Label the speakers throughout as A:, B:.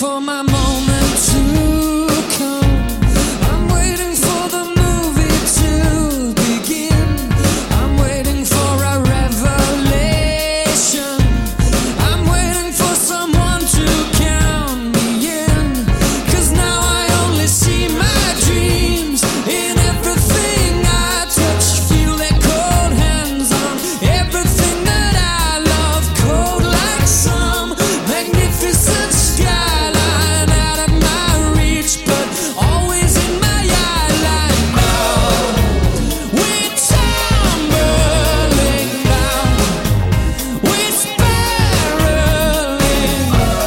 A: for my moment to come. I'm waiting for the movie to begin. I'm waiting for a revelation. I'm waiting for someone to count me in. 'Cause now I only see my dreams in everything I touch. Feel their cold hands on everything that I love. Cold like some magnificent skyline out of my reach, but always in my eyeline. Now we're tumbling down, we're spiraling,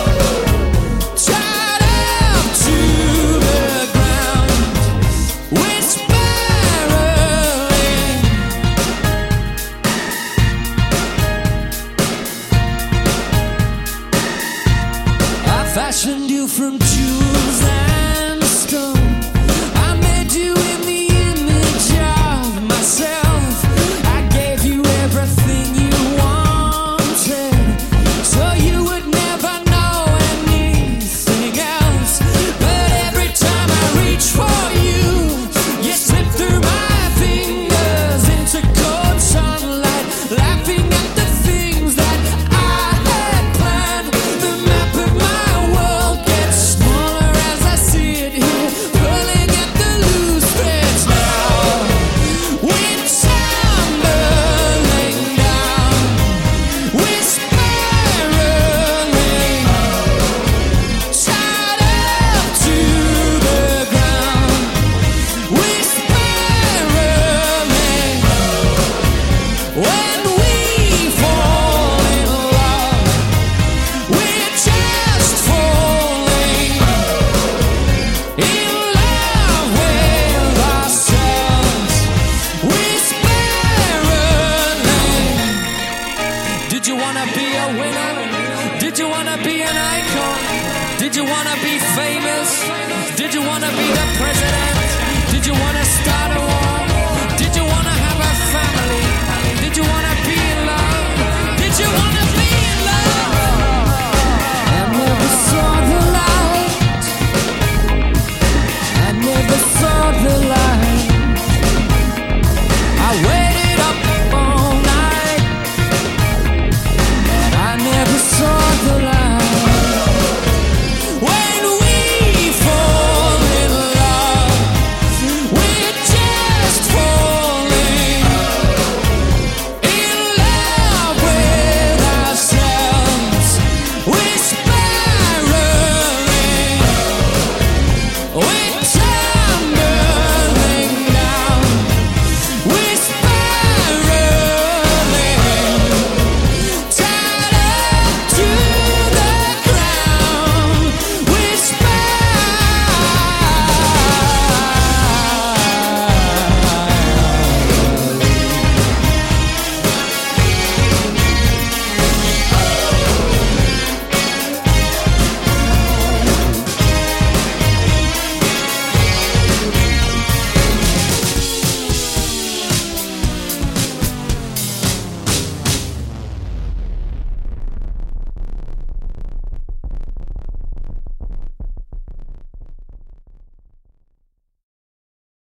A: tied up to the ground. We're spiraling. I fashioned you from jewels and stone. I made you in the image of myself. I gave you everything you wanted, so you would never know anything else. But every time I reach for you, you slip through my fingers into cold sunlight, laughing at the things that I had planned. The map of my world gets smaller as I see it here, pulling at the loose threads. Now we're tumbling down, we're spiraling, tied up to the ground. We're spiraling. When we fall in love, we're just falling in love with ourselves. We're spiraling. Did you wanna be a winner? Did you wanna be an icon? Did you wanna be famous? Did you wanna be the president? Did you wanna start a war? Did you wanna have a family? Did you wanna be in love? Did you wanna